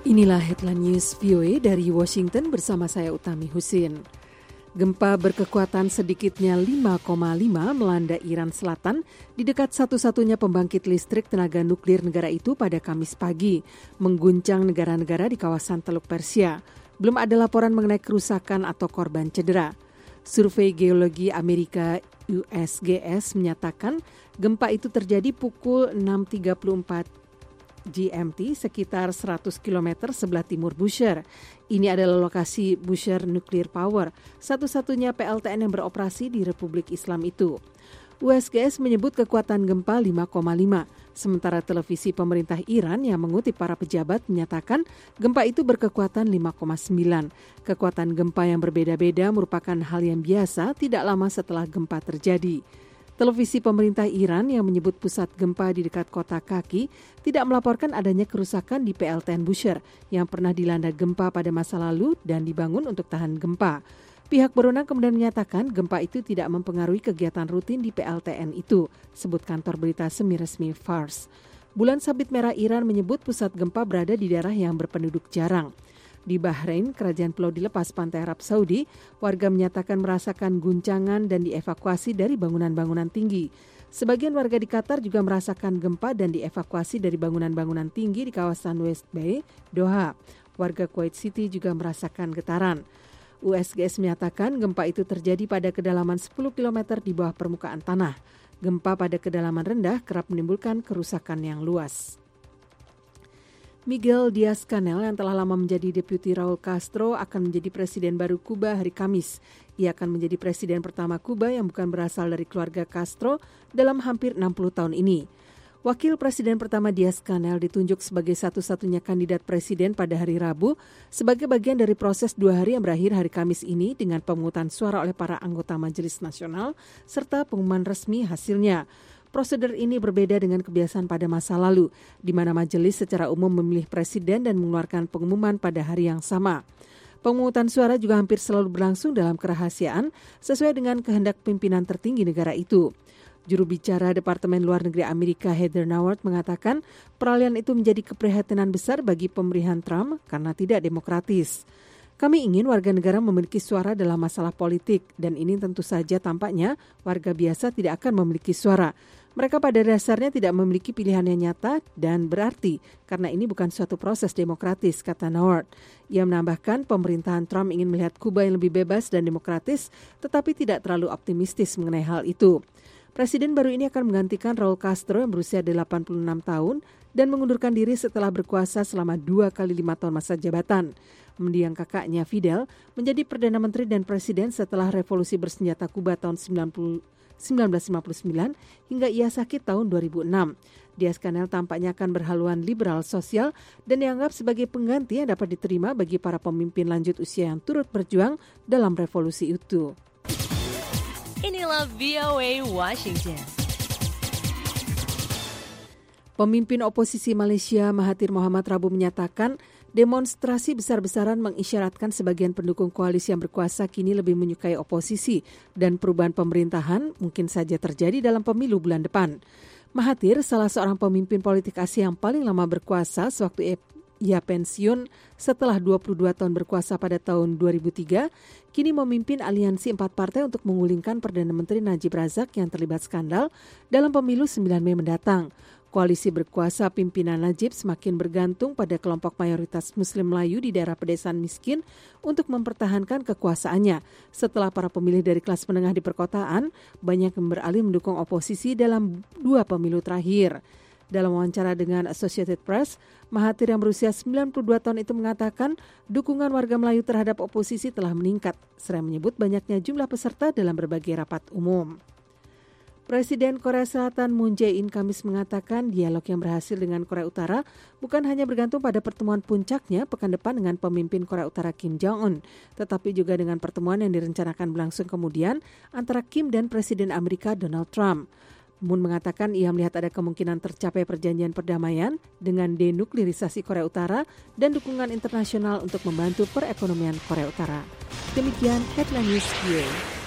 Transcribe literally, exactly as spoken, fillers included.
Inilah headline news V O A dari Washington bersama saya Utami Husin. Gempa berkekuatan sedikitnya lima koma lima melanda Iran Selatan di dekat satu-satunya pembangkit listrik tenaga nuklir negara itu pada Kamis pagi, mengguncang negara-negara di kawasan Teluk Persia. Belum ada laporan mengenai kerusakan atau korban cedera. Survei Geologi Amerika U S G S menyatakan gempa itu terjadi pukul enam tiga puluh empat G M T sekitar seratus kilometer sebelah timur Bushehr. Ini adalah lokasi Bushehr Nuclear Power, satu-satunya P L T N yang beroperasi di Republik Islam itu. U S G S menyebut kekuatan gempa lima koma lima, sementara televisi pemerintah Iran yang mengutip para pejabat menyatakan gempa itu berkekuatan lima koma sembilan. Kekuatan gempa yang berbeda-beda merupakan hal yang biasa tidak lama setelah gempa terjadi. Televisi pemerintah Iran yang menyebut pusat gempa di dekat kota Kaki tidak melaporkan adanya kerusakan di P L T N Bushehr yang pernah dilanda gempa pada masa lalu dan dibangun untuk tahan gempa. Pihak berwenang kemudian menyatakan gempa itu tidak mempengaruhi kegiatan rutin di P L T N itu, sebut kantor berita semi-resmi Fars. Bulan Sabit Merah Iran menyebut pusat gempa berada di daerah yang berpenduduk jarang. Di Bahrain, kerajaan pulau dilepas pantai Arab Saudi, warga menyatakan merasakan guncangan dan dievakuasi dari bangunan-bangunan tinggi. Sebagian warga di Qatar juga merasakan gempa dan dievakuasi dari bangunan-bangunan tinggi di kawasan West Bay, Doha. Warga Kuwait City juga merasakan getaran. U S G S menyatakan gempa itu terjadi pada kedalaman sepuluh kilometer di bawah permukaan tanah. Gempa pada kedalaman rendah kerap menimbulkan kerusakan yang luas. Miguel Diaz-Canel yang telah lama menjadi deputi Raul Castro akan menjadi presiden baru Kuba hari Kamis. Ia akan menjadi presiden pertama Kuba yang bukan berasal dari keluarga Castro dalam hampir enam puluh tahun ini. Wakil presiden pertama Diaz-Canel ditunjuk sebagai satu-satunya kandidat presiden pada hari Rabu sebagai bagian dari proses dua hari yang berakhir hari Kamis ini dengan pemungutan suara oleh para anggota Majelis Nasional serta pengumuman resmi hasilnya. Prosedur ini berbeda dengan kebiasaan pada masa lalu, di mana majelis secara umum memilih presiden dan mengeluarkan pengumuman pada hari yang sama. Pemungutan suara juga hampir selalu berlangsung dalam kerahasiaan sesuai dengan kehendak pimpinan tertinggi negara itu. Juru bicara Departemen Luar Negeri Amerika Heather Nauert mengatakan peralihan itu menjadi keprihatinan besar bagi pemerintahan Trump karena tidak demokratis. Kami ingin warga negara memiliki suara dalam masalah politik dan ini tentu saja tampaknya warga biasa tidak akan memiliki suara. Mereka pada dasarnya tidak memiliki pilihan yang nyata dan berarti karena ini bukan suatu proses demokratis, kata Nauert. Ia menambahkan pemerintahan Trump ingin melihat Kuba yang lebih bebas dan demokratis tetapi tidak terlalu optimistis mengenai hal itu. Presiden baru ini akan menggantikan Raul Castro yang berusia delapan puluh enam tahun dan mengundurkan diri setelah berkuasa selama dua kali lima tahun masa jabatan. Mendiang kakaknya Fidel menjadi Perdana Menteri dan Presiden setelah revolusi bersenjata Kuba tahun sembilan belas lima puluh sembilan hingga ia sakit tahun dua ribu enam. Diaz-Canel tampaknya akan berhaluan liberal sosial dan dianggap sebagai pengganti yang dapat diterima bagi para pemimpin lanjut usia yang turut berjuang dalam revolusi itu. Inilah V O A Washington. Pemimpin oposisi Malaysia Mahathir Mohamad Rabu menyatakan demonstrasi besar-besaran mengisyaratkan sebagian pendukung koalisi yang berkuasa kini lebih menyukai oposisi dan perubahan pemerintahan mungkin saja terjadi dalam pemilu bulan depan. Mahathir, salah seorang pemimpin politik Asia yang paling lama berkuasa sewaktu ia pensiun setelah dua puluh dua tahun berkuasa pada tahun dua ribu tiga, kini memimpin aliansi empat partai untuk menggulingkan Perdana Menteri Najib Razak yang terlibat skandal dalam pemilu sembilan Mei mendatang. Koalisi berkuasa pimpinan Najib semakin bergantung pada kelompok mayoritas Muslim Melayu di daerah pedesaan miskin untuk mempertahankan kekuasaannya. Setelah para pemilih dari kelas menengah di perkotaan, banyak yang beralih mendukung oposisi dalam dua pemilu terakhir. Dalam wawancara dengan Associated Press, Mahathir yang berusia sembilan puluh dua tahun itu mengatakan dukungan warga Melayu terhadap oposisi telah meningkat, serta menyebut banyaknya jumlah peserta dalam berbagai rapat umum. Presiden Korea Selatan Moon Jae-in Kamis mengatakan dialog yang berhasil dengan Korea Utara bukan hanya bergantung pada pertemuan puncaknya pekan depan dengan pemimpin Korea Utara Kim Jong-un, tetapi juga dengan pertemuan yang direncanakan berlangsung kemudian antara Kim dan Presiden Amerika Donald Trump. Moon mengatakan ia melihat ada kemungkinan tercapai perjanjian perdamaian dengan denuklirisasi Korea Utara dan dukungan internasional untuk membantu perekonomian Korea Utara. Demikian Headline News V O A.